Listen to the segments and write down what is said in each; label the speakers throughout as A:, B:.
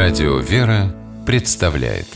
A: Радио «Вера» представляет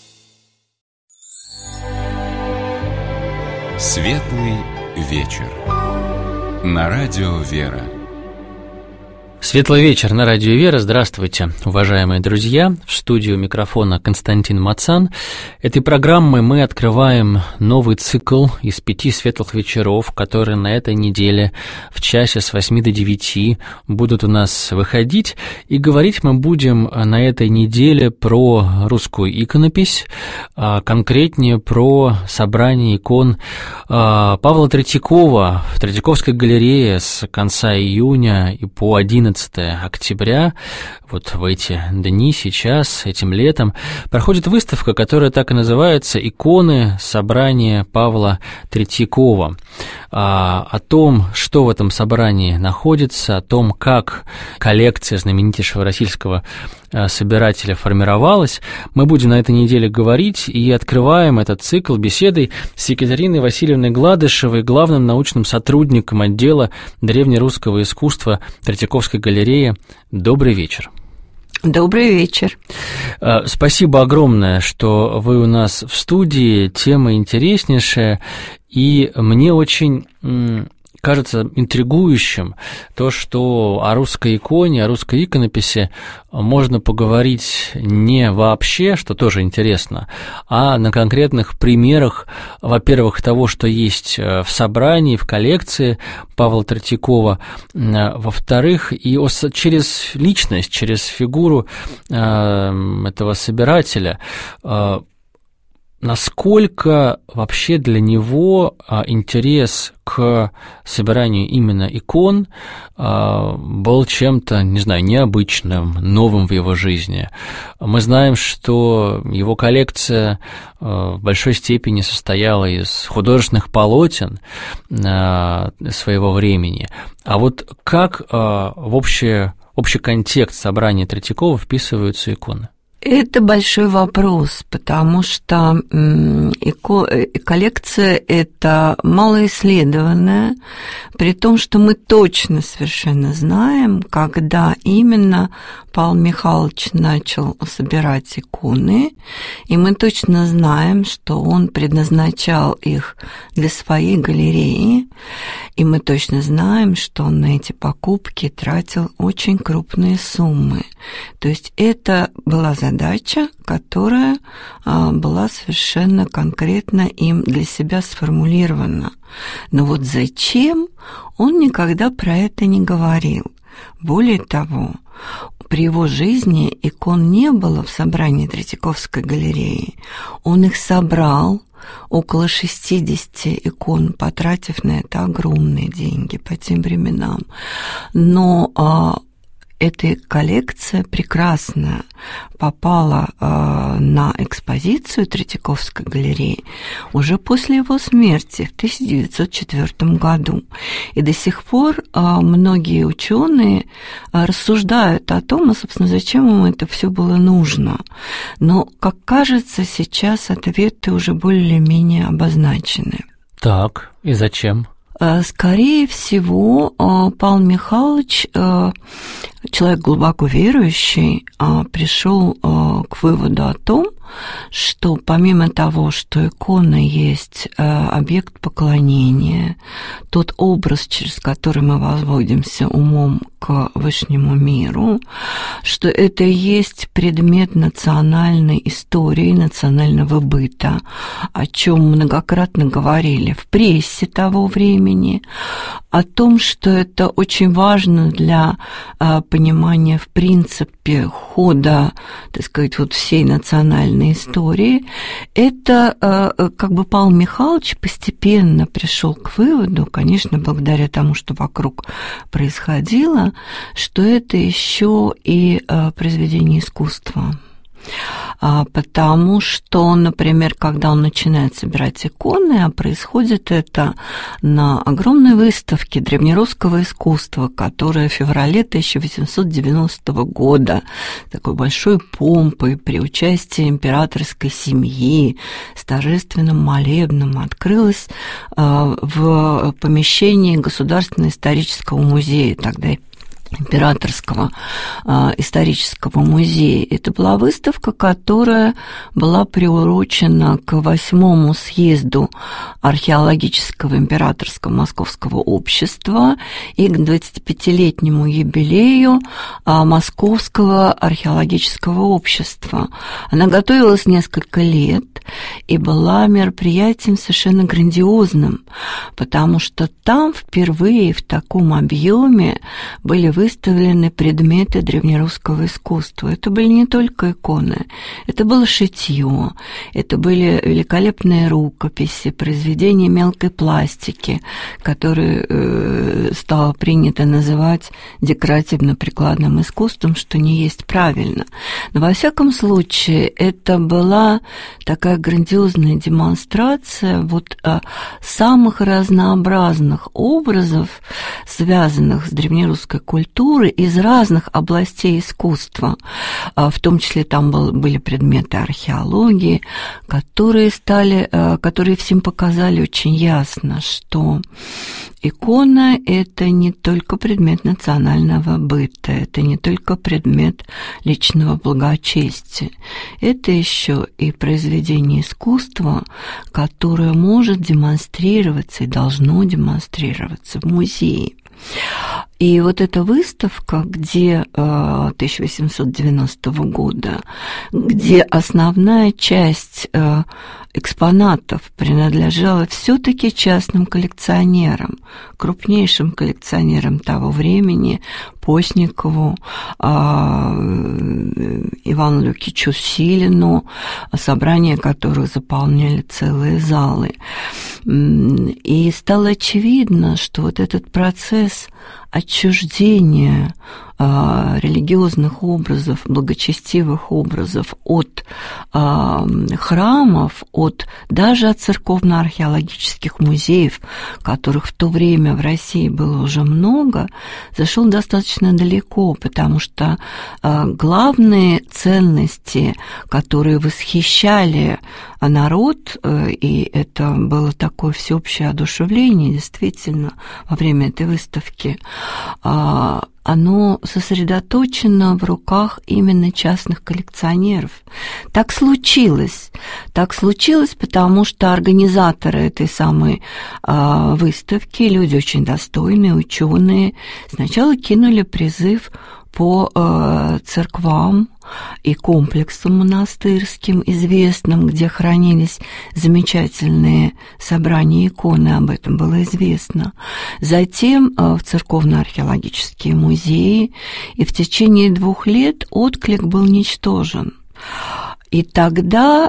A: Светлый вечер на Радио «Вера».
B: Светлый вечер на Радио «Вера». Здравствуйте, уважаемые друзья. В студию микрофона Константин Мацан. Этой программой мы открываем новый цикл из 5 светлых вечеров, которые на этой неделе в часе с 8 до 9 будут у нас выходить. И говорить мы будем на этой неделе про русскую иконопись, конкретнее про собрание икон Павла Третьякова в Третьяковской галерее с конца июня и по 11 октября, вот в эти дни, сейчас, этим летом, проходит выставка, которая так и называется «Иконы. Собрание Павла Третьякова». О том, что в этом собрании находится, о том, как коллекция знаменитейшего российского собирателя формировалась, мы будем на этой неделе говорить и открываем этот цикл беседой с Екатериной Васильевной Гладышевой, главным научным сотрудником отдела древнерусского искусства Третьяковской галереи. Добрый вечер.
C: Добрый вечер.
B: Спасибо огромное, что вы у нас в студии, тема интереснейшая, и мне очень кажется интригующим то, что о русской иконе, о русской иконописи можно поговорить не вообще, что тоже интересно, а на конкретных примерах, во-первых, того, что есть в собрании, в коллекции Павла Третьякова, во-вторых, и через личность, через фигуру этого собирателя. Насколько вообще для него интерес к собиранию именно икон был чем-то, не знаю, необычным, новым в его жизни? Мы знаем, что его коллекция в большой степени состояла из художественных полотен своего времени. А вот как в общий контекст собрания Третьякова вписываются иконы?
C: Это большой вопрос, потому что коллекция эта малоисследованная, при том, что мы точно совершенно знаем, когда именно Павел Михайлович начал собирать иконы, и мы точно знаем, что он предназначал их для своей галереи, и мы точно знаем, что он на эти покупки тратил очень крупные суммы. То есть это была задача, которая была совершенно конкретно им для себя сформулирована. Но вот зачем, он никогда про это не говорил. Более того, при его жизни икон не было в собрании Третьяковской галереи. Он их собрал, около 60 икон, потратив на это огромные деньги по тем временам. Но эта коллекция прекрасно попала на экспозицию Третьяковской галереи уже после его смерти в 1904 году. И до сих пор многие ученые рассуждают о том, собственно, зачем им это все было нужно. Но, как кажется, сейчас ответы уже более-менее обозначены.
B: Так, и зачем?
C: Скорее всего, Павел Михайлович, человек глубоко верующий, пришел к выводу о том, что помимо того, что икона есть объект поклонения, тот образ, через который мы возводимся умом к высшему миру, что это и есть предмет национальной истории, национального быта, о чем многократно говорили в прессе того времени, о том, что это очень важно для понимания, в принципе, хода, так сказать, вот всей национальной истории. Это как бы Павел Михайлович постепенно пришел к выводу, конечно, благодаря тому, что вокруг происходило, что это еще и произведение искусства. Потому что, например, когда он начинает собирать иконы, а происходит это на огромной выставке древнерусского искусства, которая в феврале 1890 года такой большой помпой при участии императорской семьи с торжественным молебном открылась в помещении Государственного исторического музея, тогда Императорского исторического музея. Это была выставка, которая была приурочена к 8-му съезду археологического императорского московского общества и к 25-летнему юбилею Московского археологического общества. Она готовилась несколько лет и была мероприятием совершенно грандиозным, потому что там впервые в таком объеме были выставлены предметы древнерусского искусства. Это были не только иконы, это было шитье, это были великолепные рукописи, произведения мелкой пластики, которые стало принято называть декоративно-прикладным искусством, что не есть правильно. Но во всяком случае это была такая грандиозная демонстрация вот самых разнообразных образов, связанных с древнерусской культурой из разных областей искусства. В том числе там были предметы археологии, которые всем показали очень ясно, что икона – это не только предмет национального быта, это не только предмет личного благочестия, это еще и произведение искусства, которое может демонстрироваться и должно демонстрироваться в музее. И вот эта выставка, где 1890 года, где основная часть экспонатов принадлежала все-таки частным коллекционерам, крупнейшим коллекционерам того времени, Постникову, Ивану Люкичу Силину, собрания которых заполняли целые залы. И стало очевидно, что вот этот процесс отчуждения религиозных образов, благочестивых образов от храмов, даже от церковно-археологических музеев, которых в то время в России было уже много, зашел достаточно далеко, потому что главные ценности, которые восхищали народ, и это было такое всеобщее одушевление, действительно, во время этой выставки, оно сосредоточено в руках именно частных коллекционеров. Так случилось, потому что организаторы этой самой выставки, люди очень достойные, ученые, сначала кинули призыв по церквам и комплексам монастырским известным, где хранились замечательные собрания иконы, об этом было известно. Затем в церковно-археологические музеи, и в течение 2 лет отклик был ничтожен. И тогда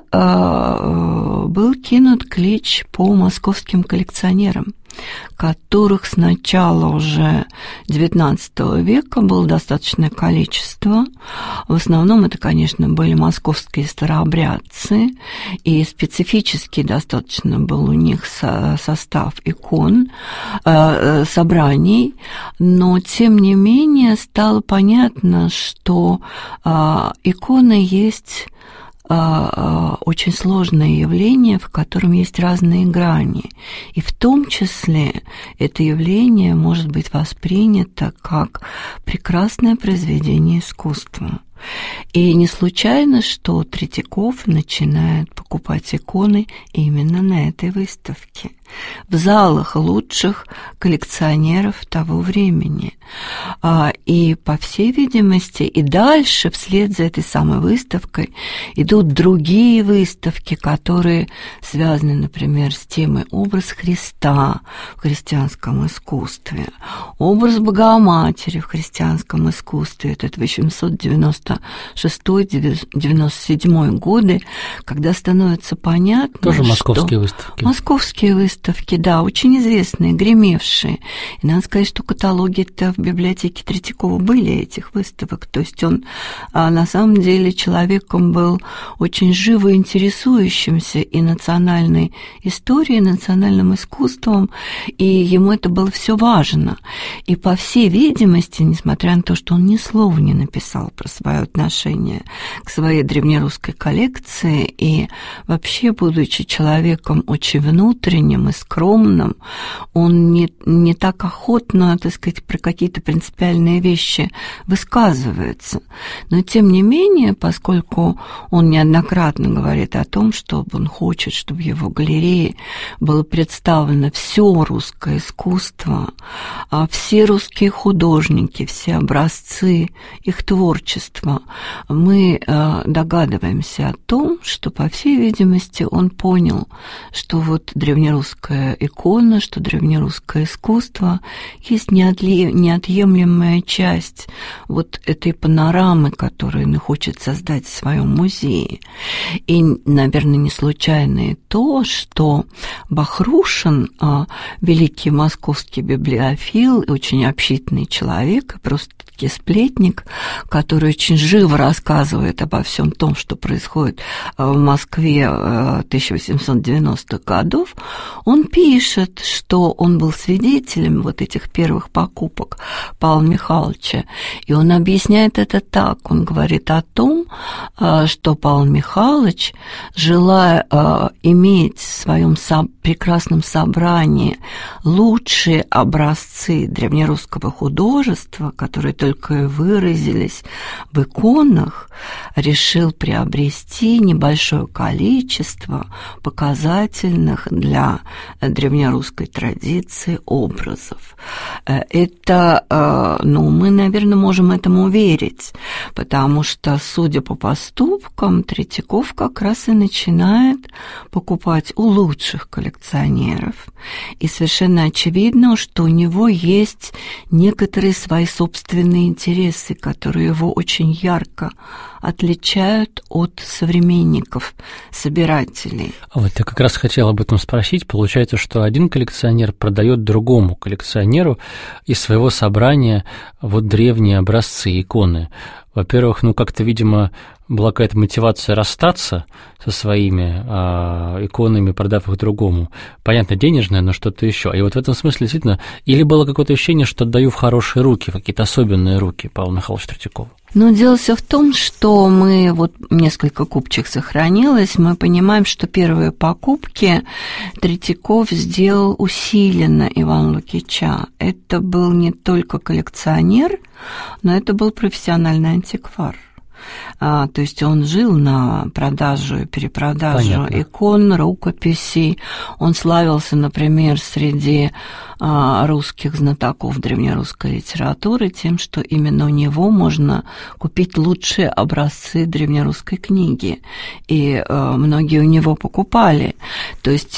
C: был кинут клич по московским коллекционерам, которых с начала уже XIX века было достаточное количество. В основном это, конечно, были московские старообрядцы, и специфический достаточно был у них состав икон, собраний, но, тем не менее, стало понятно, что иконы есть очень сложное явление, в котором есть разные грани. И в том числе это явление может быть воспринято как прекрасное произведение искусства. И не случайно, что Третьяков начинает покупать иконы именно на этой выставке, в залах лучших коллекционеров того времени. И, по всей видимости, и дальше, вслед за этой самой выставкой, идут другие выставки, которые связаны, например, с темой образ Христа в христианском искусстве, образ Богоматери в христианском искусстве. Это 1896-97 годы, когда становится понятно,
B: тоже
C: что...
B: московские выставки.
C: Московские выставки, да, очень известные, гремевшие. И надо сказать, что каталоги-то в библиотеке Третьякова были этих выставок. То есть он на самом деле человеком был очень живо интересующимся и национальной историей, и национальным искусством, и ему это было все важно. И, по всей видимости, несмотря на то, что он ни слова не написал про свою свое отношение к своей древнерусской коллекции, и вообще, будучи человеком очень внутренним и скромным, он не так охотно, так сказать, про какие-то принципиальные вещи высказывается. Но, тем не менее, поскольку он неоднократно говорит о том, что он хочет, чтобы в его галерее было представлено все русское искусство, все русские художники, все образцы их творчества, мы догадываемся о том, что, по всей видимости, он понял, что вот древнерусская икона, что древнерусское искусство есть неотъемлемая часть вот этой панорамы, которую он хочет создать в своем музее. И, наверное, не случайно и то, что Бахрушин, великий московский библиофил, очень общительный человек, просто-таки сплетник, который очень живо рассказывает обо всем том, что происходит в Москве 1890-х годов, он пишет, что он был свидетелем вот этих первых покупок Павла Михайловича, и он объясняет это так. Он говорит о том, что Павел Михайлович, желая иметь в своем прекрасном собрании лучшие образцы древнерусского художества, которые только и выразились в иконах, решил приобрести небольшое количество показательных для древнерусской традиции образов. Это, мы, наверное, можем этому верить, потому что, судя по поступкам, Третьяков как раз и начинает покупать у лучших коллекционеров. И совершенно очевидно, что у него есть некоторые свои собственные интересы, которые его очень ярко отличают от современников, собирателей.
B: Вот я как раз хотел об этом спросить. Получается, что один коллекционер продает другому коллекционеру из своего собрания вот древние образцы, иконы. Во-первых, как-то, видимо, была какая-то мотивация расстаться со своими иконами, продав их другому. Понятно, денежное, но что-то еще. И вот в этом смысле, действительно, или было какое-то ощущение, что отдаю в хорошие руки, в какие-то особенные руки Павла Михайловича Третьякова?
C: Но дело все в том, что мы, вот несколько купчих сохранилось, мы понимаем, что первые покупки Третьяков сделал усиленно Ивана Лукича. Это был не только коллекционер, но это был профессиональный антиквар. То есть он жил на продажу и перепродажу икон, рукописей. Он славился, например, среди русских знатоков древнерусской литературы тем, что именно у него можно купить лучшие образцы древнерусской книги. И многие у него покупали. То есть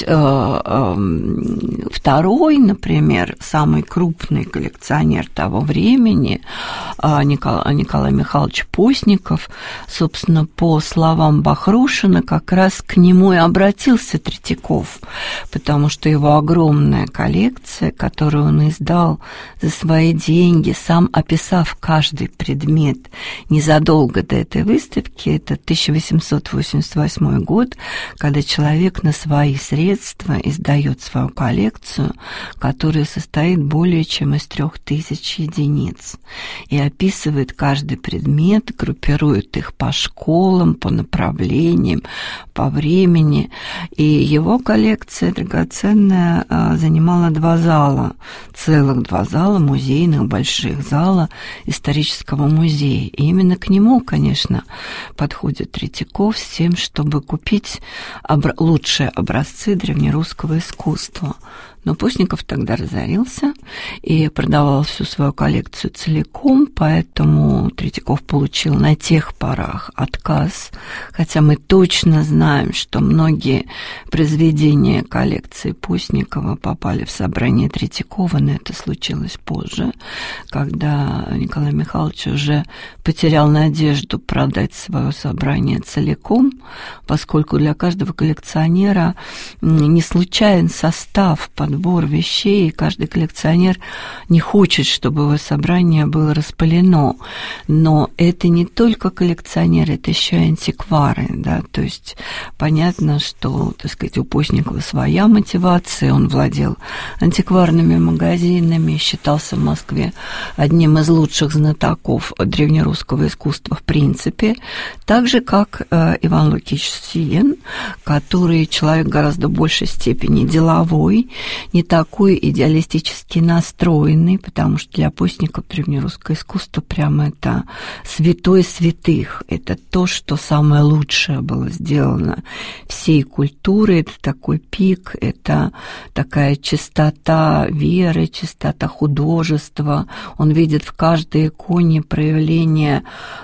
C: второй, например, самый крупный коллекционер того времени, Николай Михайлович Постников, собственно, по словам Бахрушина, как раз к нему и обратился Третьяков, потому что его огромная коллекция, которую он издал за свои деньги, сам описав каждый предмет незадолго до этой выставки, это 1888 год, когда человек на свои средства издает свою коллекцию, которая состоит более чем из 3000 единиц, и описывает каждый предмет, группирует их по школам, по направлениям, по времени. И его коллекция драгоценная занимала 2 зала, целых 2 зала, музейных, больших зала исторического музея. И именно к нему, конечно, подходит Третьяков с тем, чтобы купить лучшие образцы древнерусского искусства. Но Постников тогда разорился и продавал всю свою коллекцию целиком, поэтому Третьяков получил на тех порах отказ, хотя мы точно знаем, что многие произведения коллекции Постникова попали в собрание Третьякова, но это случилось позже, когда Николай Михайлович уже потерял надежду продать свое собрание целиком, поскольку для каждого коллекционера не случайен состав, подбор вещей, и каждый коллекционер не хочет, чтобы его собрание было распыленным закалено. Но это не только коллекционеры, это еще и антиквары, да, то есть понятно, что, так сказать, у Постникова своя мотивация, он владел антикварными магазинами, считался в Москве одним из лучших знатоков древнерусского искусства в принципе, так же, как Иван Лукич Силин, который человек гораздо большей степени деловой, не такой идеалистически настроенный, потому что для Постникова древнерусское искусство прямо это святое святых, это то, что самое лучшее было сделано всей культуры, это такой пик, это такая чистота веры, чистота художества, он видит в каждой иконе проявление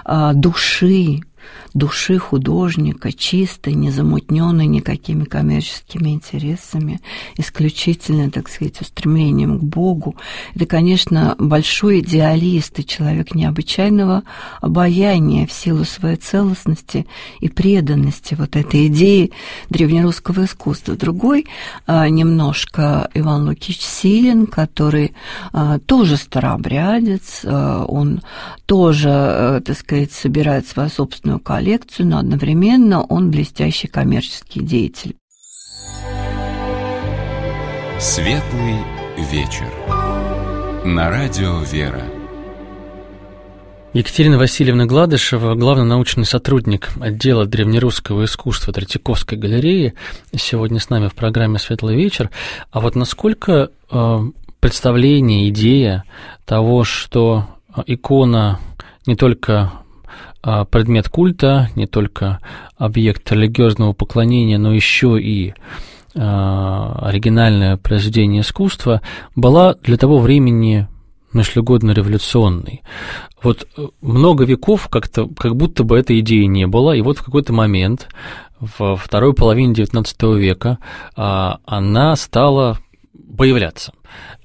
C: души художника, чистой, незамутненной никакими коммерческими интересами, исключительно, так сказать, устремлением к Богу. Это, конечно, большой идеалист и человек необычайного обаяния в силу своей целостности и преданности вот этой идеи древнерусского искусства. Другой немножко Иван Лукич Силин, который тоже старообрядец, он тоже, так сказать, собирает свою собственную коллекцию, но одновременно он блестящий коммерческий деятель.
A: Светлый вечер. На радио «Вера».
B: Екатерина Васильевна Гладышева, главный научный сотрудник отдела древнерусского искусства Третьяковской галереи, сегодня с нами в программе «Светлый вечер». А вот насколько представление, идея того, что икона не только предмет культа, не только объект религиозного поклонения, но еще и оригинальное произведение искусства, была для того времени, если угодно, революционной. Вот много веков как будто бы этой идеи не было, и вот в какой-то момент, во второй половине XIX века, она стала появляться.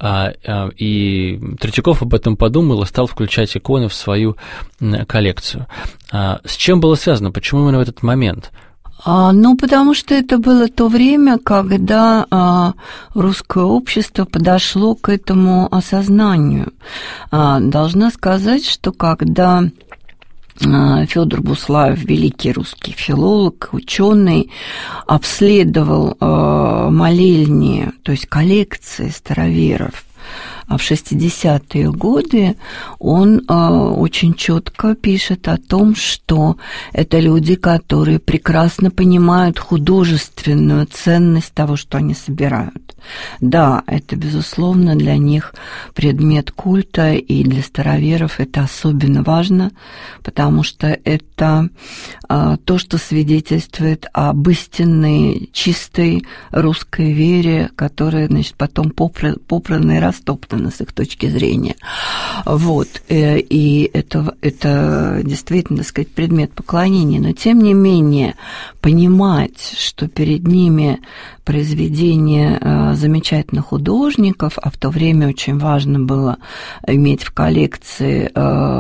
B: И Третьяков об этом подумал и стал включать иконы в свою коллекцию. С чем было связано? Почему именно в этот момент?
C: Потому что это было то время, когда русское общество подошло к этому осознанию. Должна сказать, что когда Фёдор Буслаев, великий русский филолог, ученый, обследовал молельни, то есть коллекции староверов в 60-е годы, он очень четко пишет о том, что это люди, которые прекрасно понимают художественную ценность того, что они собирают. Да, это, безусловно, для них предмет культа, и для староверов это особенно важно, потому что это то, что свидетельствует об истинной, чистой русской вере, которая, значит, потом попрана и растоптана с их точки зрения. Вот. И это действительно, так сказать, предмет поклонения. Но, тем не менее, понимать, что перед ними произведения замечательных художников, а в то время очень важно было иметь в коллекции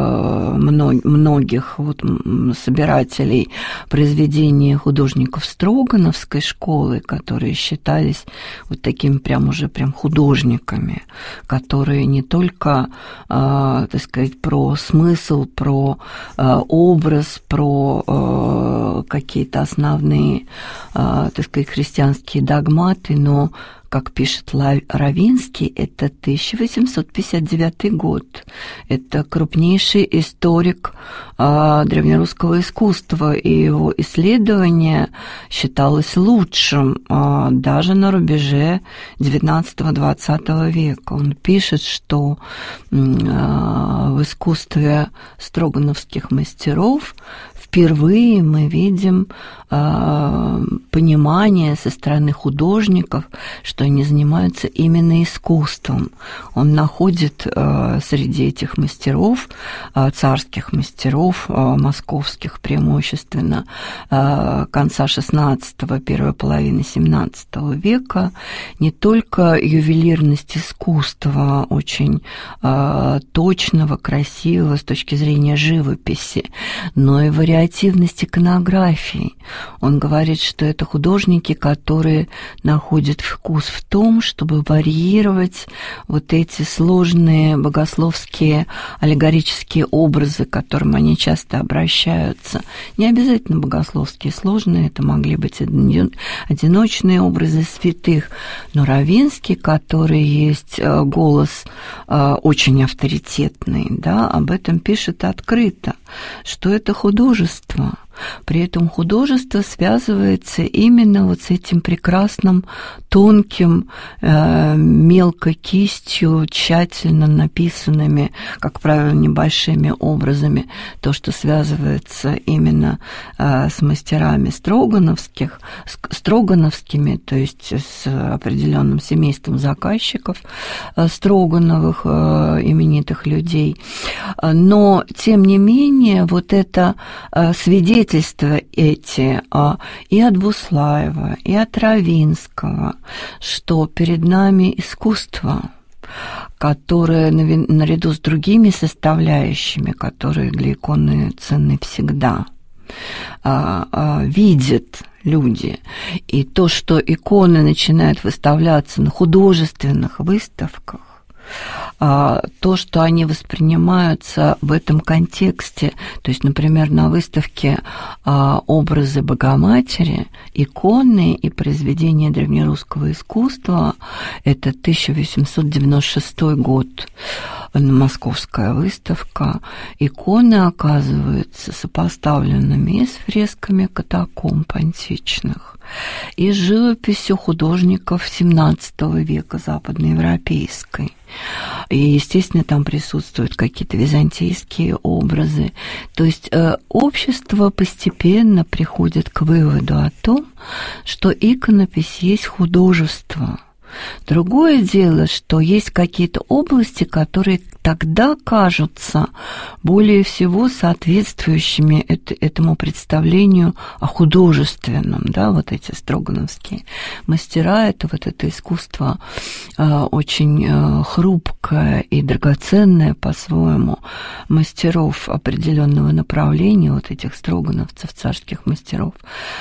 C: многих собирателей произведения художников Строгановской школы, которые считались вот такими прям художниками, которые не только, так сказать, про смысл, про образ, про какие-то основные, так сказать, христианские догматы, но, как пишет Равинский, это 1859 год. Это крупнейший историк древнерусского искусства, и его исследование считалось лучшим даже на рубеже XIX-XX века. Он пишет, что в искусстве строгановских мастеров впервые мы видим понимание со стороны художников, что они занимаются именно искусством. Он находит среди этих мастеров, царских мастеров, московских преимущественно, конца XVI, первой половины XVII века, не только ювелирность искусства очень точного, красивого с точки зрения живописи, но и вариативность иконографии. Он говорит, что это художники, которые находят вкус в том, чтобы варьировать вот эти сложные богословские аллегорические образы, к которым они часто обращаются. Не обязательно богословские, сложные, это могли быть одиночные образы святых, но Равинский, который есть голос очень авторитетный, да, об этом пишет открыто, что это художество. При этом художество связывается именно вот с этим прекрасным, тонким, мелкой кистью, тщательно написанными, как правило, небольшими образами. То, что связывается именно с мастерами строгановскими, то есть с определенным семейством заказчиков Строгановых, именитых людей. Но, тем не менее, вот это свидетельство эти и от Буслаева, и от Равинского, что перед нами искусство, которое наряду с другими составляющими, которые для иконы ценны всегда, видят люди. И то, что иконы начинают выставляться на художественных выставках, то, что они воспринимаются в этом контексте, то есть, например, на выставке образы Богоматери, иконы и произведения древнерусского искусства, это 1896 год, московская выставка, иконы оказываются сопоставленными и с фресками катакомб античных, и с живописью художников XVII века западноевропейской. И, естественно, там присутствуют какие-то византийские образы. То есть общество постепенно приходит к выводу о том, что иконопись есть художество. Другое дело, что есть какие-то области, которые тогда кажутся более всего соответствующими этому представлению о художественном, да, вот эти строгановские мастера, это вот это искусство очень хрупкое и драгоценное по-своему мастеров определенного направления, вот этих строгановцев, царских мастеров.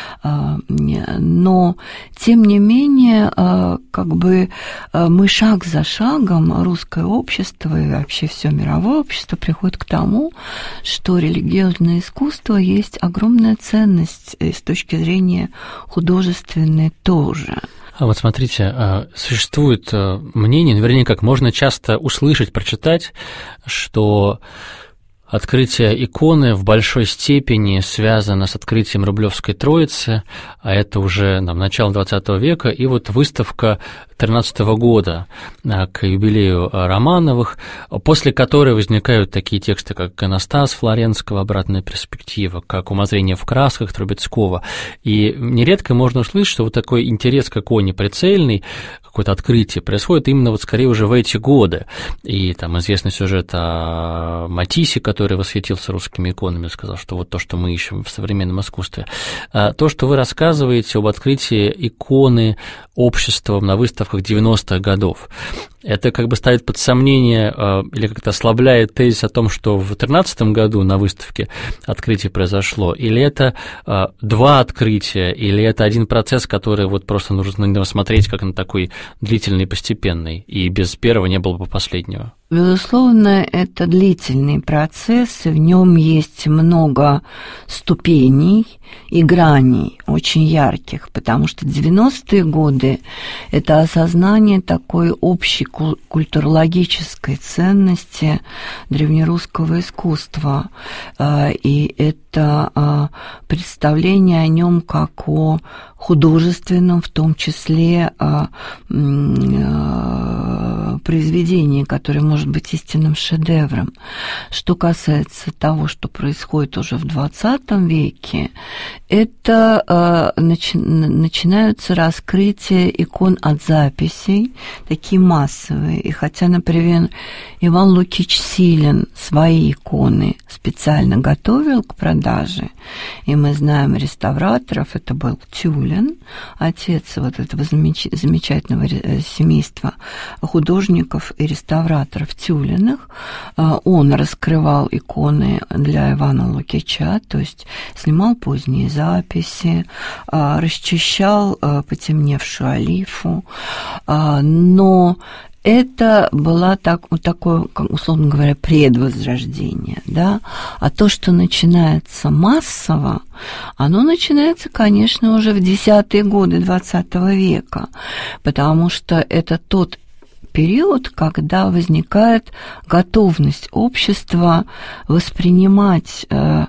C: Но, тем не менее, как бы мы шаг за шагом, русское общество и вообще все мировое общество приходит к тому, что религиозное искусство есть огромная ценность с точки зрения художественной тоже.
B: А вот смотрите, существует мнение, наверняка, как можно часто услышать, прочитать, что открытие иконы в большой степени связано с открытием Рублевской Троицы, а это уже начало XX века, и вот выставка 2013 года к юбилею Романовых, после которой возникают такие тексты, как «Иконостас» Флоренского, «Обратная перспектива», как «Умозрение в красках» Трубецкого. И нередко можно услышать, что вот такой интерес к иконе прицельный, какое-то открытие происходит именно вот скорее уже в эти годы. И там известный сюжет о Матиссе, который восхитился русскими иконами, сказал, что вот то, что мы ищем в современном искусстве. То, что вы рассказываете об открытии иконы обществом на выставках 90-х годов, это как бы ставит под сомнение или как-то ослабляет тезис о том, что в 2013 году на выставке открытие произошло, или это два открытия, или это один процесс, который вот просто нужно на него смотреть как на такой длительный, постепенный, и без первого не было бы последнего?
C: Безусловно, это длительный процесс, и в нем есть много ступеней и граней, очень ярких, потому что 90-е годы – это осознание такой общей культурологической ценности древнерусского искусства, и это представление о нем как о художественном, в том числе произведении, которое может быть истинным шедевром. Что касается того, что происходит уже в XX веке, это начинаются раскрытия икон от записей, такие массовые. И хотя, например, Иван Лукич Силин свои иконы с специально готовил к продаже. И мы знаем реставраторов, это был Тюлин, отец вот этого замечательного семейства художников и реставраторов Тюлиных. Он раскрывал иконы для Ивана Лукича, то есть снимал поздние записи, расчищал потемневшую олифу, но это было такое, условно говоря, предвозрождение, да, а то, что начинается массово, оно начинается, конечно, уже в 10-е годы XX века, потому что это тот период, когда возникает готовность общества воспринимать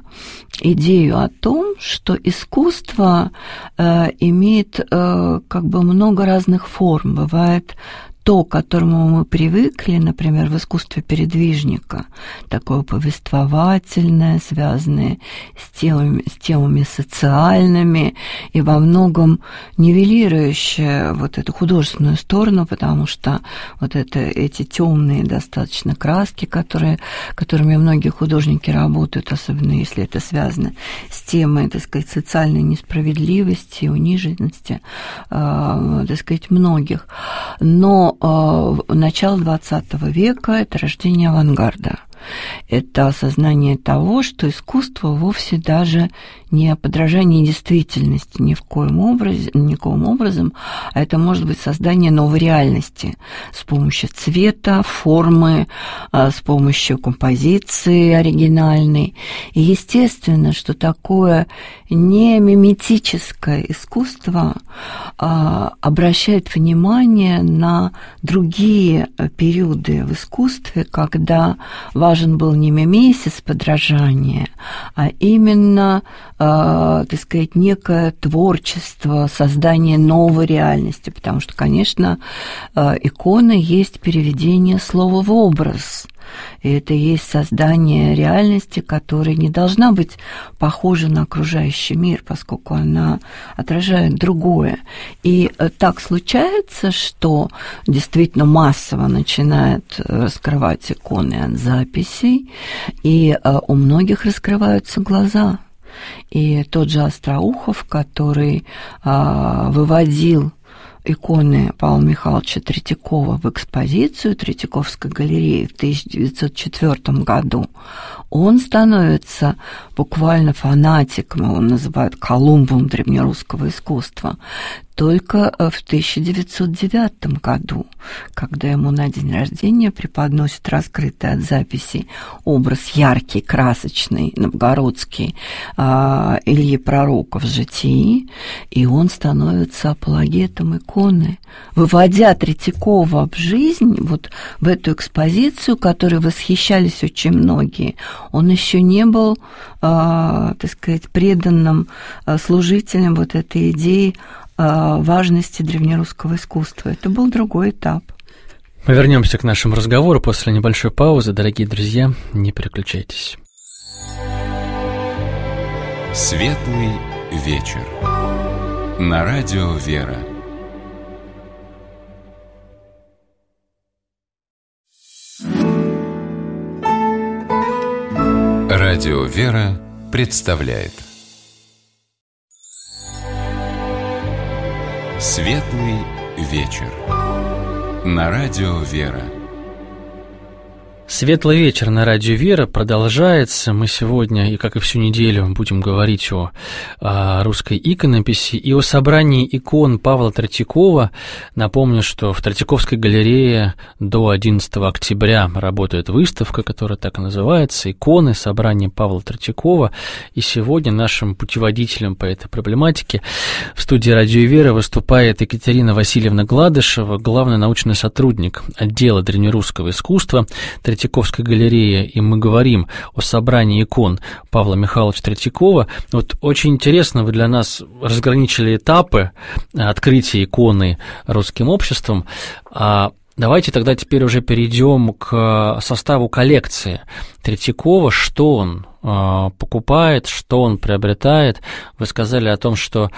C: идею о том, что искусство имеет как бы много разных форм. Бывает то, к которому мы привыкли, например, в искусстве передвижника, такое повествовательное, связанное с темами социальными и во многом нивелирующее вот эту художественную сторону, потому что вот эти темные достаточно краски, которыми многие художники работают, особенно если это связано с темой, так сказать, социальной несправедливости, униженности, так сказать, многих. Но начало XX века – это рождение авангарда. Это осознание того, что искусство вовсе даже не подражание действительности никоим образом, а это может быть создание новой реальности с помощью цвета, формы, с помощью композиции оригинальной. И естественно, что такое не миметическое искусство обращает внимание на другие периоды в искусстве, когда важен был не мимесис, подражание, а именно, так сказать, некое творчество, создание новой реальности, потому что, конечно, икона есть переведение слова в образ. И это и есть создание реальности, которая не должна быть похожа на окружающий мир, поскольку она отражает другое. И так случается, что действительно массово начинают раскрывать иконы от записей, и у многих раскрываются глаза. И тот же Остроухов, который выводил иконы Павла Михайловича Третьякова в экспозицию Третьяковской галереи в 1904 году, он становится буквально фанатиком, его называют Колумбом древнерусского искусства, только в 1909 году, когда ему на день рождения преподносят раскрытый от записей образ яркий, красочный, новгородский Ильи Пророка в «Житии», и он становится апологетом иконы, выводя Третьякова в жизнь, вот в эту экспозицию, которой восхищались очень многие. Он еще не был, так сказать, преданным служителем вот этой идеи важности древнерусского искусства. Это был другой этап.
B: Мы вернемся к нашему разговору после небольшой паузы. Дорогие друзья, не переключайтесь.
A: Светлый вечер. На радио «Вера». Радио «Вера» представляет Светлый вечер. На радио «Вера».
B: Светлый вечер на радио «Вера» продолжается. Мы сегодня, и как и всю неделю, будем говорить о русской иконописи и о собрании икон Павла Третьякова. Напомню, что в Третьяковской галерее до 11 октября работает выставка, которая так и называется «Иконы. Собрание Павла Третьякова». И сегодня нашим путеводителем по этой проблематике в студии радио «Вера» выступает Екатерина Васильевна Гладышева, главный научный сотрудник отдела древнерусского искусства Третьяковской галереи, и мы говорим о собрании икон Павла Михайловича Третьякова. Вот очень интересно, вы для нас разграничили этапы открытия иконы русским обществом. Давайте тогда теперь уже перейдем к составу коллекции Третьякова, что он покупает, что он приобретает. Вы сказали о том, что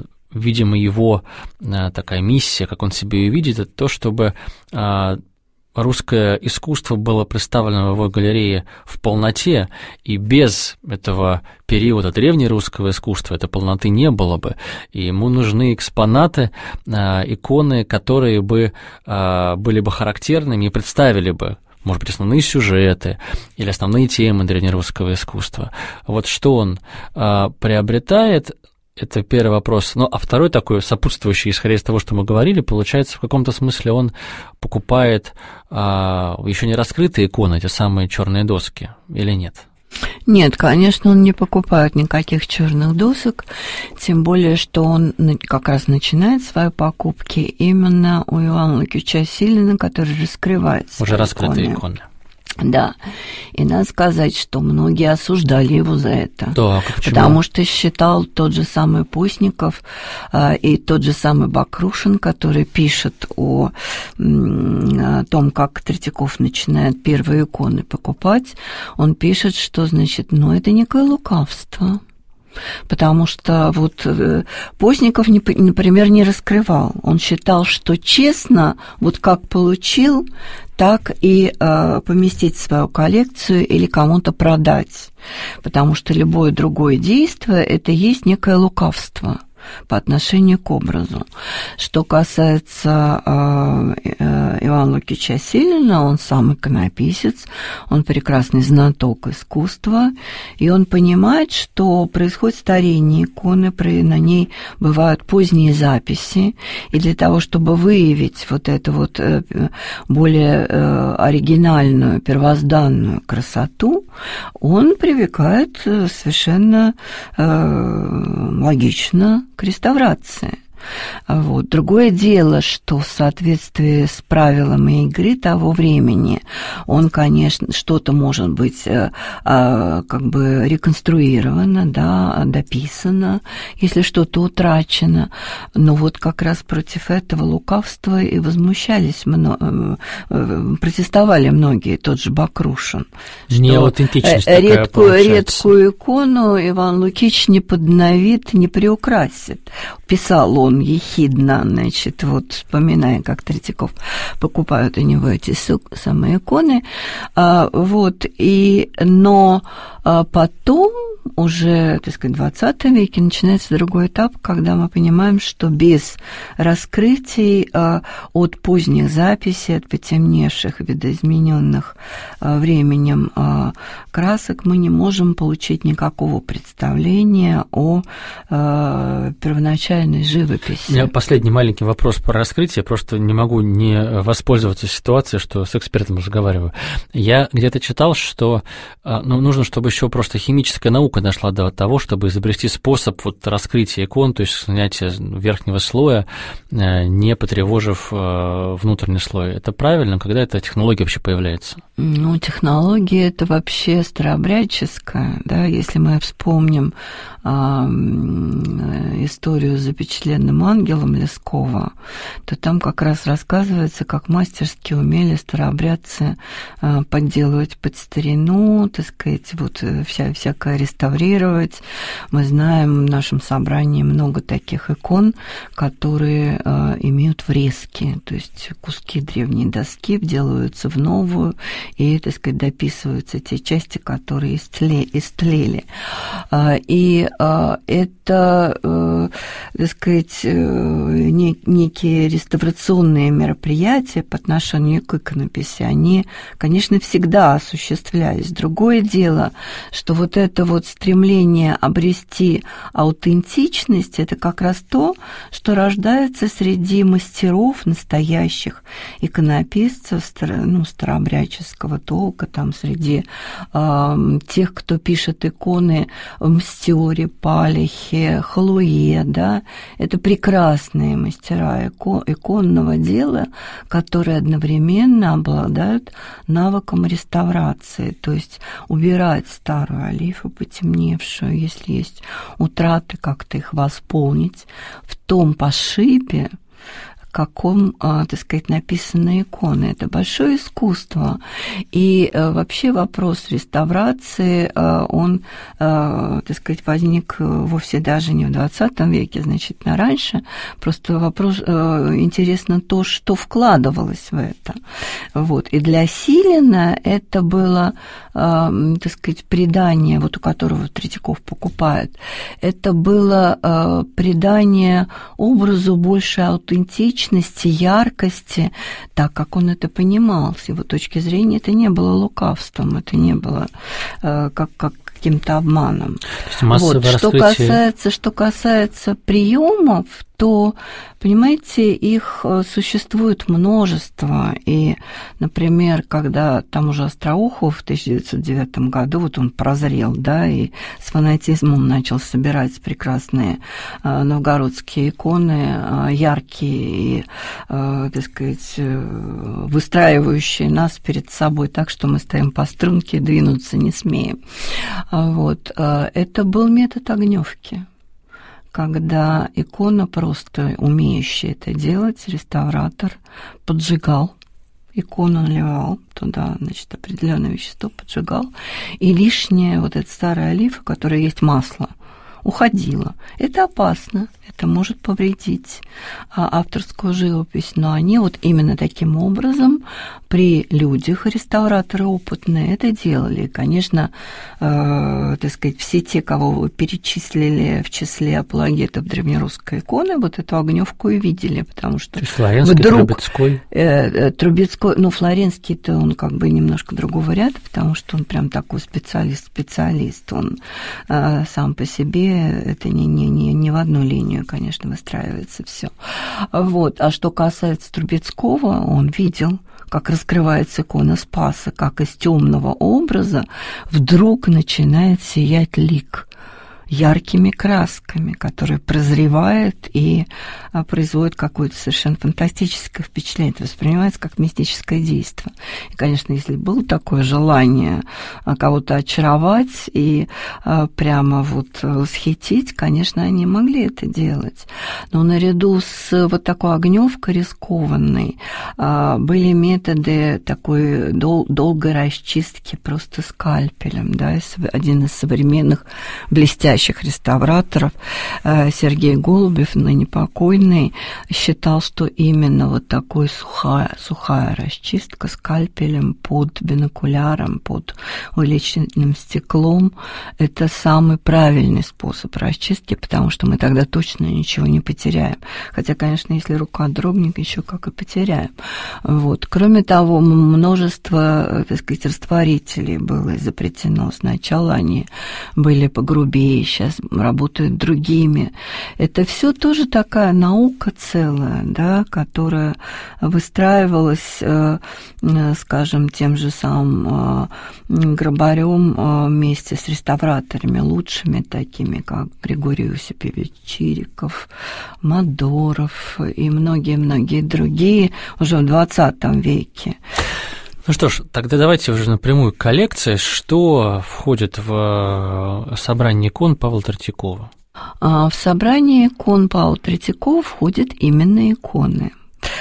B: видимо, его такая миссия, как он себе ее видит, это то, чтобы русское искусство было представлено в его галерее в полноте, и без этого периода древнерусского искусства этой полноты не было бы. И ему нужны экспонаты, иконы, которые бы были бы характерными и представили бы, может быть, основные сюжеты или основные темы древнерусского искусства. Вот что он приобретает. Это первый вопрос. Ну, а второй такой, сопутствующий, исходя из того, что мы говорили, получается, в каком-то смысле он покупает еще не раскрытые иконы, эти самые черные доски, или нет?
C: Нет, конечно, он не покупает никаких черных досок, тем более, что он как раз начинает свои покупки именно у Ивана Лукича Силина, который раскрывает
B: уже раскрытые иконы.
C: Да, и надо сказать, что многие осуждали его за это,
B: так,
C: потому что считал тот же самый Постников и тот же самый Бакрушин, который пишет о том, как Третьяков начинает первые иконы покупать, он пишет, что, значит, это некое лукавство. Потому что вот Постников, например, не раскрывал. Он считал, что честно, вот как получил, так и поместить в свою коллекцию или кому-то продать. Потому что любое другое действие – это есть некое лукавство по отношению к образу. Что касается Ивана Лукича Силина, он сам иконописец, он прекрасный знаток искусства, и он понимает, что происходит старение иконы, на ней бывают поздние записи, и для того, чтобы выявить вот эту вот более оригинальную, первозданную красоту, он привлекает совершенно логично к реставрации. Вот. Другое дело, что в соответствии с правилами игры того времени он, конечно, что-то может быть как бы реконструировано, да, дописано, если что-то утрачено. Но вот как раз против этого лукавства и возмущались, протестовали многие, тот же Бакрушин.
B: Неаутентичность
C: такая редкую икону Иван Лукич не подновит, не приукрасит. Писал он ехидно, значит, вот вспоминая, как Третьяков покупают у него эти самые иконы, вот, но потом уже, так сказать, в 20 веке начинается другой этап, когда мы понимаем, что без раскрытий от поздних записей, от потемневших, видоизмененных временем красок мы не можем получить никакого представления о первоначальной живописи.
B: У меня последний маленький вопрос про раскрытие, просто не могу не воспользоваться ситуацией, что с экспертом разговариваю. Я где-то читал, что нужно, чтобы еще просто химическая наука дошла до того, чтобы изобрести способ вот раскрытия икон, то есть снятия верхнего слоя, не потревожив внутренний слой. Это правильно? Когда эта технология вообще появляется?
C: Ну, технология – это вообще старообрядческая, да, если мы вспомним историю с запечатленным ангелом Лескова, то там как раз рассказывается, как мастерски умели старообрядцы подделывать под старину, так сказать, вот всякое реставрировать. Мы знаем в нашем собрании много таких икон, которые имеют врезки, то есть куски древней доски вделываются в новую, и, так сказать, дописываются те части, которые истлели. И это, так сказать, некие реставрационные мероприятия по отношению к иконописи, они, конечно, всегда осуществлялись. Другое дело, что вот это вот стремление обрести аутентичность, это как раз то, что рождается среди мастеров настоящих иконописцев, старообрядческого толка, там среди тех, кто пишет иконы Мстёре, Палихе, Халуе, да, это прекрасные мастера иконного дела, которые одновременно обладают навыком реставрации, то есть убирать старую олифу, потемневшую, если есть утраты, как-то их восполнить в том пошибе, каком, так сказать, написаны иконы. Это большое искусство. И вообще вопрос реставрации, он, так сказать, возник вовсе даже не в XX веке, значительно раньше. Просто вопрос, интересно то, что вкладывалось в это. Вот. И для Силина это было, так сказать, придание, вот у которого Третьяков покупает, это было придание образу большей аутентичности, яркости, так как он это понимал. С его точки зрения это не было лукавством, это не было как каким-то обманом. Вот. Что касается приемов, то, понимаете, их существует множество. И, например, когда там уже Остроухов в 1909 году, вот он прозрел, да, и с фанатизмом начал собирать прекрасные новгородские иконы, яркие и, так сказать, выстраивающие нас перед собой так, что мы стоим по струнке и двинуться не смеем. Вот. Это был метод огнёвки, когда икона, просто умеющая это делать, реставратор поджигал икону, наливал туда, значит, определенное вещество, поджигал, и лишнее, вот эта старая олифа, в которой есть масло, уходила. Это опасно, это может повредить авторскую живопись, но они вот именно таким образом при людях, реставраторы опытные, это делали. И, конечно, так сказать, все те, кого вы перечислили в числе апологетов древнерусской иконы, вот эту огнёвку и видели, потому что... То есть
B: Флоренский, Трубецкой?
C: Трубецкой, ну, Флоренский-то он как бы немножко другого ряда, потому что он прям такой специалист, он сам по себе, это не в одну линию, конечно, выстраивается все. Вот. А что касается Трубецкого, он видел, как раскрывается икона Спаса, как из темного образа вдруг начинает сиять лик яркими красками, который прозревает и производит какое-то совершенно фантастическое впечатление. Это воспринимается как мистическое действие. И, конечно, если было такое желание кого-то очаровать и прямо вот восхитить, конечно, они могли это делать. Но наряду с вот такой огнёвкой рискованной были методы такой долгой расчистки просто скальпелем. Да? Один из современных блестящих реставраторов Сергей Голубев, ныне покойный, считал, что именно вот такой сухая расчистка скальпелем под бинокуляром, под увеличительным стеклом – это самый правильный способ расчистки, потому что мы тогда точно ничего не потеряем. Хотя, конечно, если рука дрогнет, еще как и потеряем. Вот. Кроме того, множество, так сказать, растворителей было изобретено. Сначала они были погрубее, сейчас работают другими. Это все тоже такая наука целая, да, которая выстраивалась, скажем, тем же самым Грабарем вместе с реставраторами лучшими, такими как Григорий Осипович Чириков, Мадоров и многие-многие другие уже в XX веке.
B: Ну что ж, тогда давайте уже напрямую к коллекции. Что входит в собрание икон Павла Третьякова?
C: В собрание икон Павла Третьякова входят именно иконы.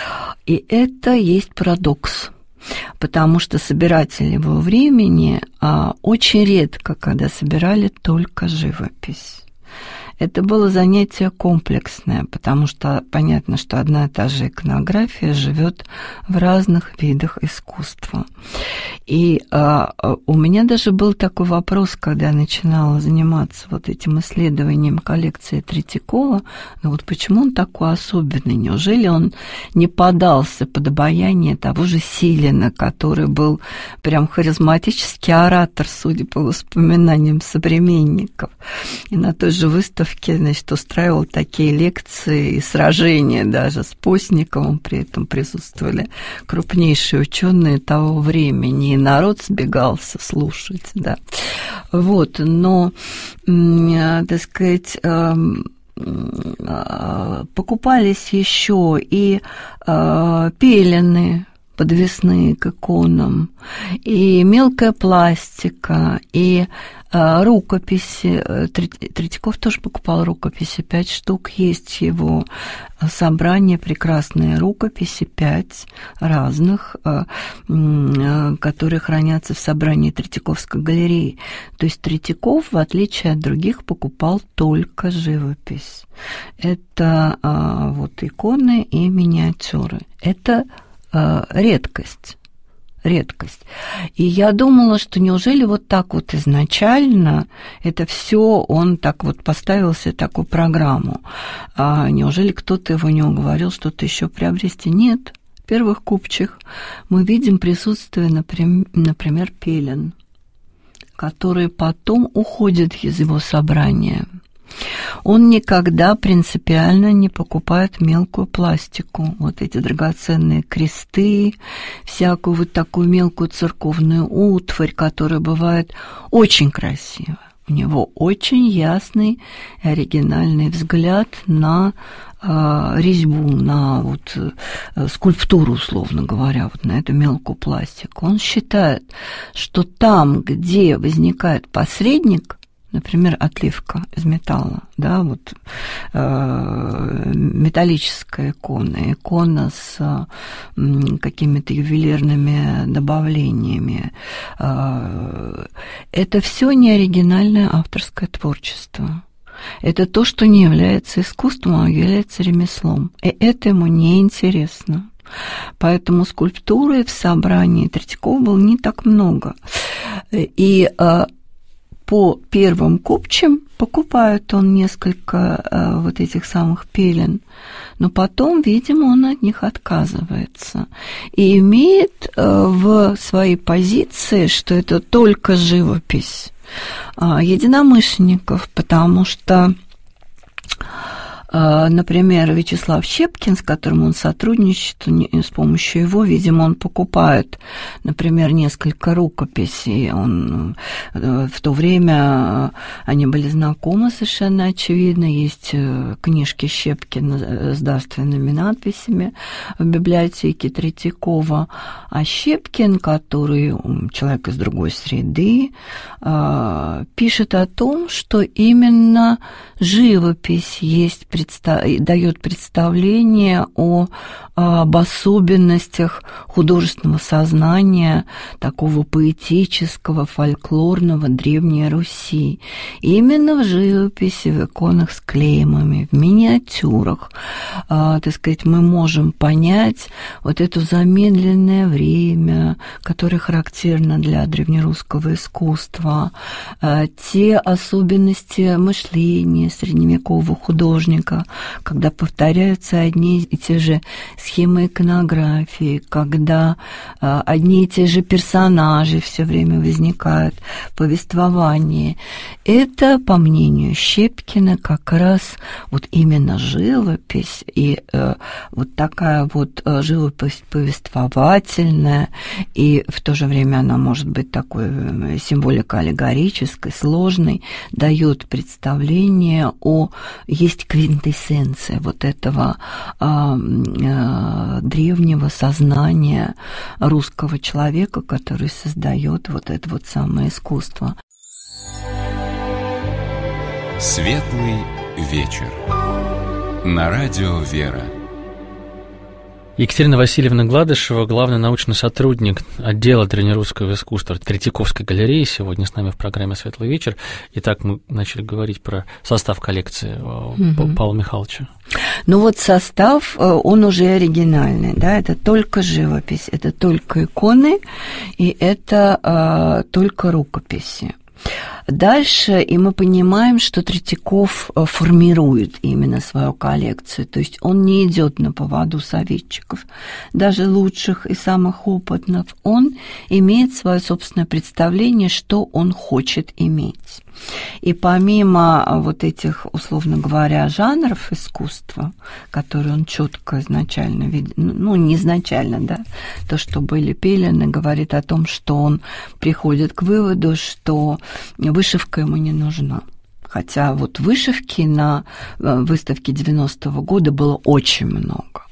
C: И это есть парадокс, потому что собиратели его времени очень редко, когда собирали только живопись. Это было занятие комплексное, потому что понятно, что одна и та же иконография живет в разных видах искусства. И у меня даже был такой вопрос, когда я начинала заниматься вот этим исследованием коллекции Третьякова, ну вот почему он такой особенный? Неужели он не подался под обаяние того же Силина, который был прям харизматический оратор, судя по воспоминаниям современников, и на той же выставке, значит, устраивал такие лекции и сражения даже с Постниковым, при этом присутствовали крупнейшие ученые того времени, и народ сбегался слушать, да. Вот, но, так сказать, покупались еще и пелены подвесные к иконам, и мелкая пластика, и рукописи. Третьяков тоже покупал рукописи, 5 штук. Есть его собрание, прекрасные рукописи, 5 разных, которые хранятся в собрании Третьяковской галереи. То есть Третьяков, в отличие от других, покупал только живопись. Это вот иконы и миниатюры. Это редкость. И я думала, что неужели вот так вот изначально это все он так вот поставил себе такую программу. Неужели кто-то его не уговорил что-то еще приобрести? Нет. В первых купчих мы видим присутствие, например, пелен, которые потом уходят из его собрания. Он никогда принципиально не покупает мелкую пластику, вот эти драгоценные кресты, всякую вот такую мелкую церковную утварь, которая бывает очень красива. У него очень ясный и оригинальный взгляд на резьбу, на вот скульптуру, условно говоря, вот на эту мелкую пластику. Он считает, что там, где возникает посредник, например, отливка из металла, да, вот металлическая икона с какими-то ювелирными добавлениями. Это все не оригинальное авторское творчество. Это то, что не является искусством, а является ремеслом. И это ему неинтересно. Поэтому скульптуры в собрании Третьякова было не так много. И по первым купчим покупает он несколько вот этих самых пелен, но потом, видимо, он от них отказывается и имеет в своей позиции, что это только живопись, единомышленников, потому что, например, Вячеслав Щепкин, с которым он сотрудничает, с помощью его, видимо, он покупает, например, несколько рукописей. Он, в то время они были знакомы совершенно очевидно. Есть книжки Щепкина с дарственными надписями в библиотеке Третьякова. А Щепкин, который человек из другой среды, пишет о том, что именно живопись есть дает представление об особенностях художественного сознания, такого поэтического, фольклорного Древней Руси. И именно в живописи, в иконах с клеймами, в миниатюрах, так сказать, мы можем понять вот это замедленное время, которое характерно для древнерусского искусства, те особенности мышления средневекового художника, когда повторяются одни и те же схемы иконографии, когда одни и те же персонажи все время возникают в повествовании. Это, по мнению Щепкина, как раз вот именно живопись и вот такая вот живопись повествовательная, и в то же время она может быть такой символико-аллегорической, сложной, дает представление есть квинтэссенция вот этого древнего сознания русского человека, который создает вот это вот самое искусство.
A: Светлый вечер. На радио «Вера».
B: Екатерина Васильевна Гладышева, главный научный сотрудник отдела древнерусского искусства Третьяковской галереи, сегодня с нами в программе «Светлый вечер». Итак, мы начали говорить про состав коллекции Павла Михайловича.
C: Ну вот состав, он уже оригинальный, да, это только живопись, это только иконы, и это только рукописи. Дальше, и мы понимаем, что Третьяков формирует именно свою коллекцию, то есть он не идет на поводу советчиков, даже лучших и самых опытных, он имеет свое собственное представление, что он хочет иметь. И помимо вот этих, условно говоря, жанров искусства, которые он четко изначально видит, ну, не изначально, да, то, что были пелены, говорит о том, что он приходит к выводу, что вышивка ему не нужна. Хотя вот вышивки на выставке 90-го года было очень много.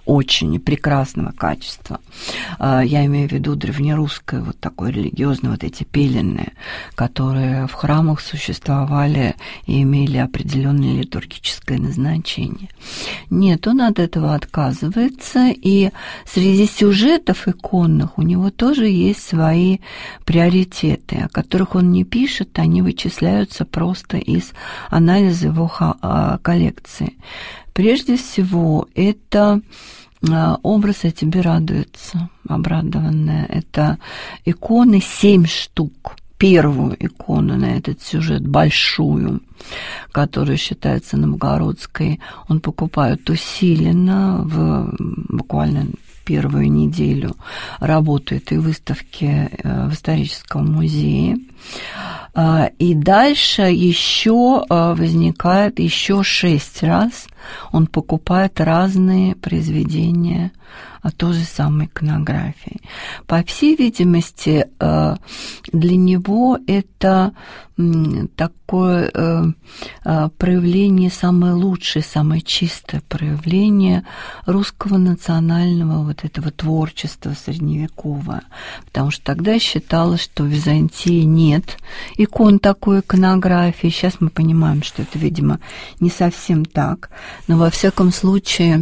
C: очень прекрасного качества. Я имею в виду древнерусское, вот такое религиозное, вот эти пелены, которые в храмах существовали и имели определенное литургическое назначение. Нет, он от этого отказывается, и среди сюжетов иконных у него тоже есть свои приоритеты, о которых он не пишет, они вычисляются просто из анализа его коллекции. Прежде всего, это образ «Я тебе радуется», обрадованная. Это иконы 7 штук. Первую икону на этот сюжет, большую, которая считается новгородской, он покупает усиленно, буквально первую неделю работает и выставки в историческом музее. И дальше еще возникает, еще 6 раз он покупает разные произведения той же самой иконографии. По всей видимости, для него это такое проявление, самое лучшее, самое чистое проявление русского национального вот этого творчества средневекового. Потому что тогда считалось, что в Византии нет икон такой иконографии. Сейчас мы понимаем, что это, видимо, не совсем так. Но во всяком случае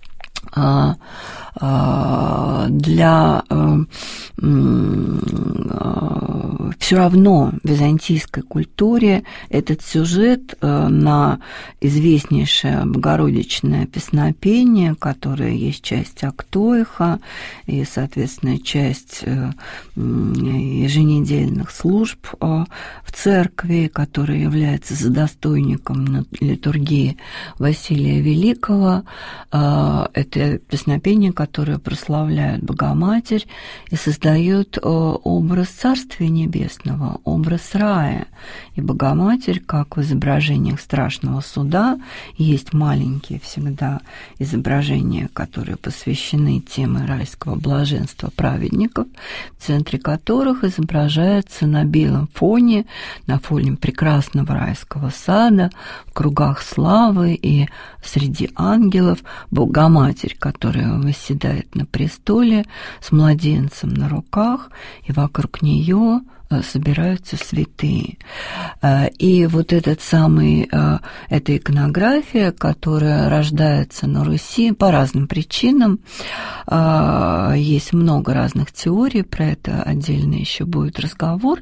C: для все равно в византийской культуре этот сюжет на известнейшее богородичное песнопение, которое есть часть Актоиха и, соответственно, часть еженедельных служб в церкви, которая является задостойником литургии Василия Великого. Это песнопение, которое прославляет Богоматерь и создает образ Царствия Небесного, образ рая. И Богоматерь, как в изображениях страшного суда, есть маленькие всегда изображения, которые посвящены теме райского блаженства праведников, в центре которых изображается на белом фоне, на фоне прекрасного райского сада, в кругах славы и среди ангелов Богоматерь, которая восседает на престоле с младенцем на руках, и вокруг нее собираются святые. И вот эта иконография, которая рождается на Руси по разным причинам, есть много разных теорий, про это отдельно еще будет разговор.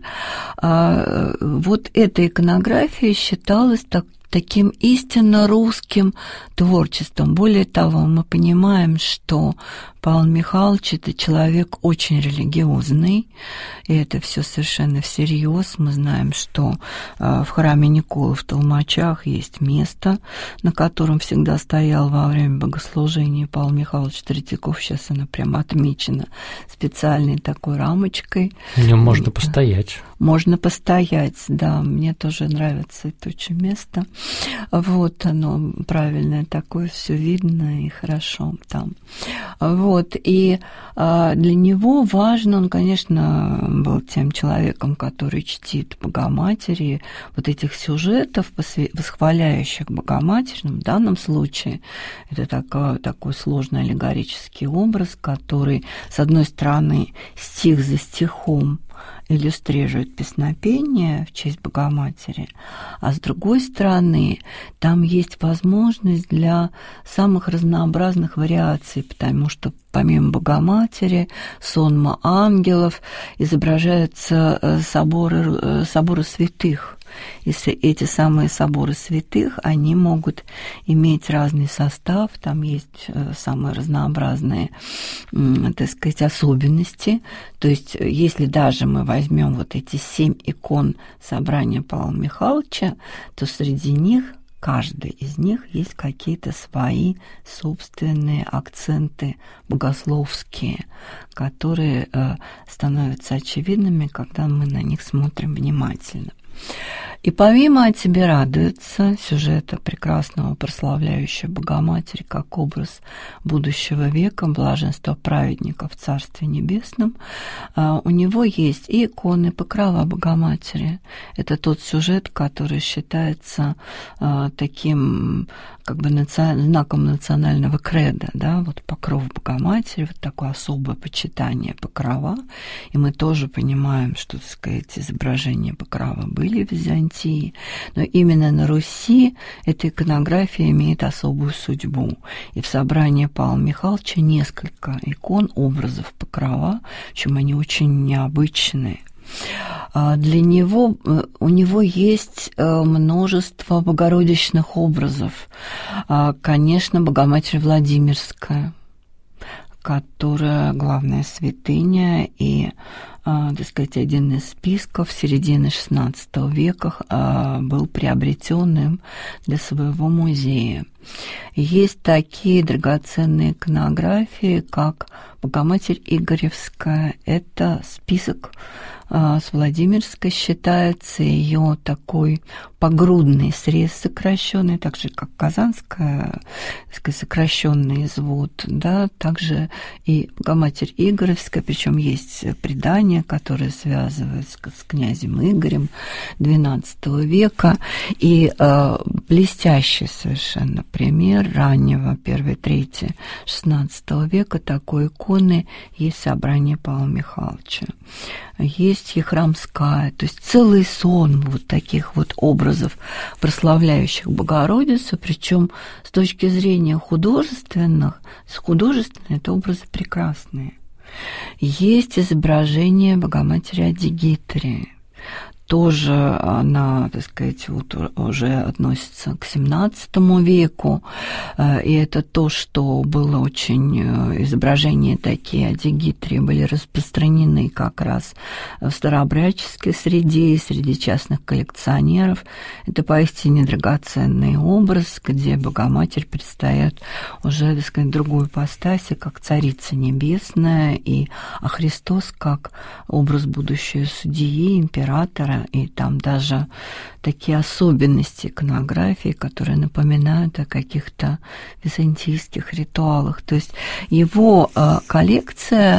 C: Вот эта иконография считалась таким истинно русским творчеством. Более того, мы понимаем, что Павел Михайлович – это человек очень религиозный, и это все совершенно всерьез. Мы знаем, что в храме Николы в Толмачах есть место, на котором всегда стоял во время богослужения Павел Михайлович Третьяков. Сейчас она прямо отмечена специальной такой рамочкой.
B: В нем можно постоять.
C: Можно постоять, да. Мне тоже нравится это очень место. Вот оно правильное такое, все видно и хорошо там. Вот, и для него важно, он, конечно, был тем человеком, который чтит Богоматери, вот этих сюжетов, восхваляющих Богоматерь, в данном случае это такой сложный аллегорический образ, который, с одной стороны, стих за стихом иллюстрирует песнопение в честь Богоматери, а с другой стороны, там есть возможность для самых разнообразных вариаций, потому что помимо Богоматери, сонма ангелов, изображаются соборы святых. И эти самые соборы святых, они могут иметь разный состав, там есть самые разнообразные, так сказать, особенности. То есть, если даже мы возьмем вот эти 7 икон собрания Павла Михайловича, то среди них, каждый из них есть какие-то свои собственные акценты богословские, которые становятся очевидными, когда мы на них смотрим внимательно. И помимо «О тебе радуется» сюжета прекрасного, прославляющего Богоматерь как образ будущего века, блаженства праведника в Царстве Небесном, у него есть и иконы, покрова Богоматери. Это тот сюжет, который считается таким как бы знаком национального кредо, да, вот покров Богоматери, вот такое особое почитание покрова, и мы тоже понимаем, что, так сказать, изображения покрова были в Византии, но именно на Руси эта иконография имеет особую судьбу, и в собрании Павла Михайловича несколько икон, образов покрова, причем они очень необычные. Для него, у него есть множество богородичных образов. Конечно, Богоматерь Владимирская, которая главная святыня и, так сказать, один из списков середины XVI века был приобретен им для своего музея. Есть такие драгоценные иконографии, как Богоматерь Игоревская. Это список с Владимирской, считается ее такой погрудный срез сокращенный, так же как Казанская, так сказать, сокращенный извод, да, также и Богоматерь Игоревская, причем есть предание, которое связывается с князем Игорем XII века, и блестящий совершенно пример раннего, первой трети XVI века такой иконы есть в собрании Павла Михайловича. Есть Ехрамская, то есть целый сон вот таких вот образов, прославляющих Богородицу, причем с точки зрения художественной это образы прекрасные. Есть изображение Богоматери Адигитрии. Тоже она, так сказать, вот уже относится к XVII веку, и это то, что было очень, изображения такие Адигитрии были распространены как раз в старообрядческой среде и среди частных коллекционеров. Это поистине драгоценный образ, где Богоматерь предстает уже, так сказать, в другой ипостаси, как Царица Небесная, а Христос как образ будущего судьи, императора, и там даже такие особенности иконографии, которые напоминают о каких-то византийских ритуалах. То есть его коллекция,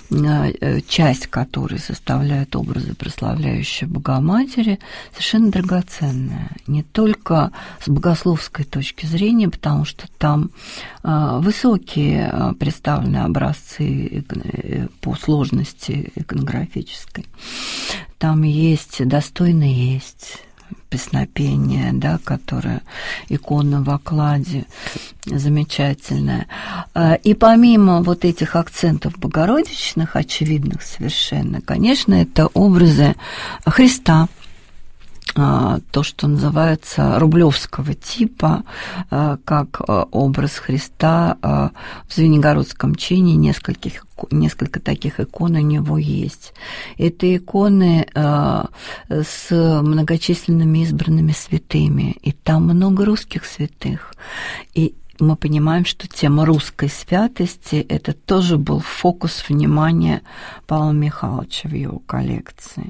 C: часть которой составляет образы, прославляющие Богоматери, совершенно драгоценная. Не только с богословской точки зрения, потому что там высокие представлены образцы по сложности иконографической. Там есть, достойно есть песнопение, да, которое икона в окладе замечательная. И помимо вот этих акцентов богородичных, очевидных совершенно, конечно, это образы Христа, то, что называется рублевского типа, как образ Христа в Звенигородском чине, несколько таких икон у него есть. Это иконы с многочисленными избранными святыми, и там много русских святых. И мы понимаем, что тема русской святости – это тоже был фокус внимания Павла Михайловича в его коллекции.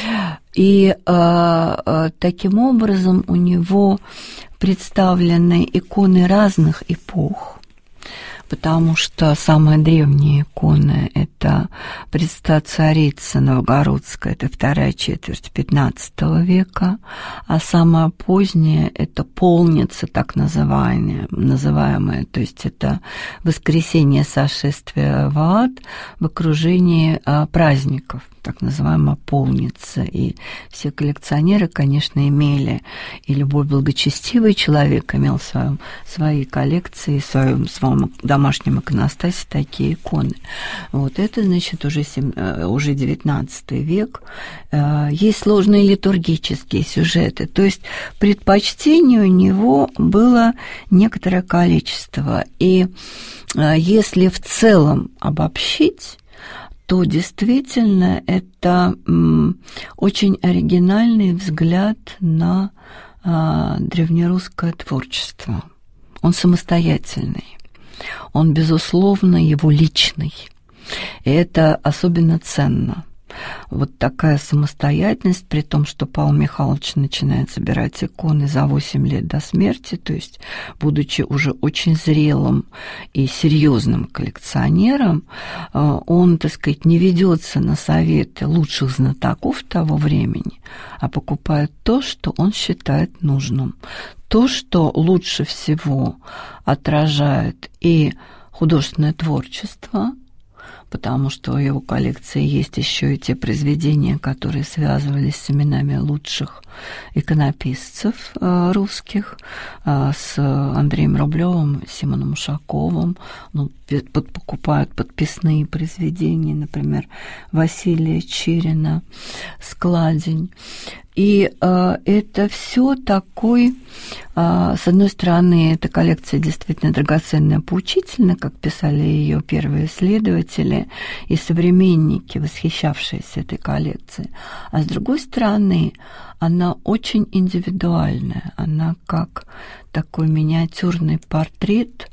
C: И таким образом у него представлены иконы разных эпох, потому что самая древняя икона – это Пресвятая Царица Новгородская, это вторая четверть XV века, а самая поздняя – это Полница, так называемая, то есть это воскресение сошествия в ад в окружении праздников, так называемая полница. И все коллекционеры, конечно, имели, и любой благочестивый человек имел в своей коллекции, в своем домашнем иконостасе такие иконы. Вот это, значит, уже XIX век. Есть сложные литургические сюжеты, то есть предпочтений у него было некоторое количество. И если в целом обобщить, то действительно это очень оригинальный взгляд на древнерусское творчество. Он самостоятельный, он, безусловно, его личный. И это особенно ценно. Вот такая самостоятельность, при том, что Павел Михайлович начинает собирать иконы за 8 лет до смерти, то есть, будучи уже очень зрелым и серьезным коллекционером, он, так сказать, не ведется на советы лучших знатоков того времени, а покупает то, что он считает нужным. То, что лучше всего отражает и художественное творчество, потому что в его коллекции есть еще и те произведения, которые связывались с именами лучших иконописцев русских, с Андреем Рублевым, Симоном Ушаковым. Покупают подписные произведения, например, Василия Чирина «Складень». И это все такой, с одной стороны, эта коллекция действительно драгоценная, поучительная, как писали ее первые исследователи и современники, восхищавшиеся этой коллекцией. А с другой стороны, она очень индивидуальная, она как такой миниатюрный портрет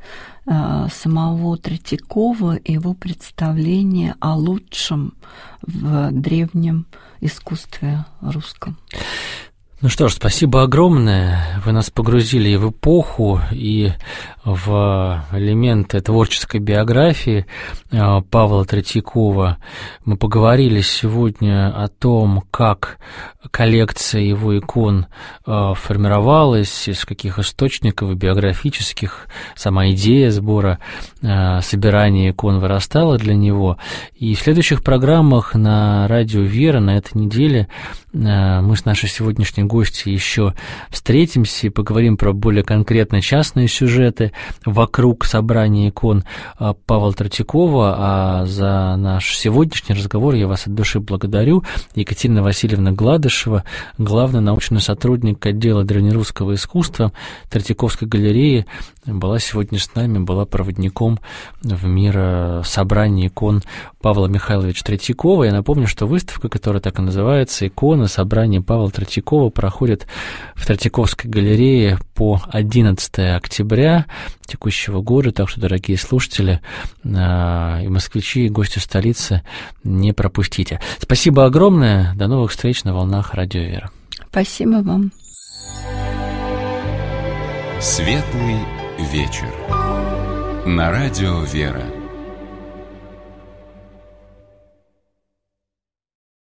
C: самого Третьякова и его представление о лучшем в древнем искусстве русском.
B: Ну что ж, спасибо огромное. Вы нас погрузили и в эпоху, и в элементы творческой биографии Павла Третьякова. Мы поговорили сегодня о том, как коллекция его икон формировалась, из каких источников биографических сама идея сбора, собирания икон вырастала для него. И в следующих программах на радио «Вера» на этой неделе мы с нашей сегодняшней гостьей еще встретимся и поговорим про более конкретно частные сюжеты вокруг собрания икон Павла Третьякова. А за наш сегодняшний разговор я вас от души благодарю. Екатерина Васильевна Гладышева, главный научный сотрудник отдела древнерусского искусства Третьяковской галереи, была сегодня с нами, была проводником в мир собрания икон Павла Михайловича Третьякова. Я напомню, что выставка, которая так и называется «Иконы. Собрание Павла Третьякова», проходит в Третьяковской галерее по 11 октября текущего года, так что, дорогие слушатели и москвичи, и гости столицы, не пропустите. Спасибо огромное, до новых встреч на волнах радио «Вера».
C: Спасибо вам.
A: Светлый вечер на радио «Вера».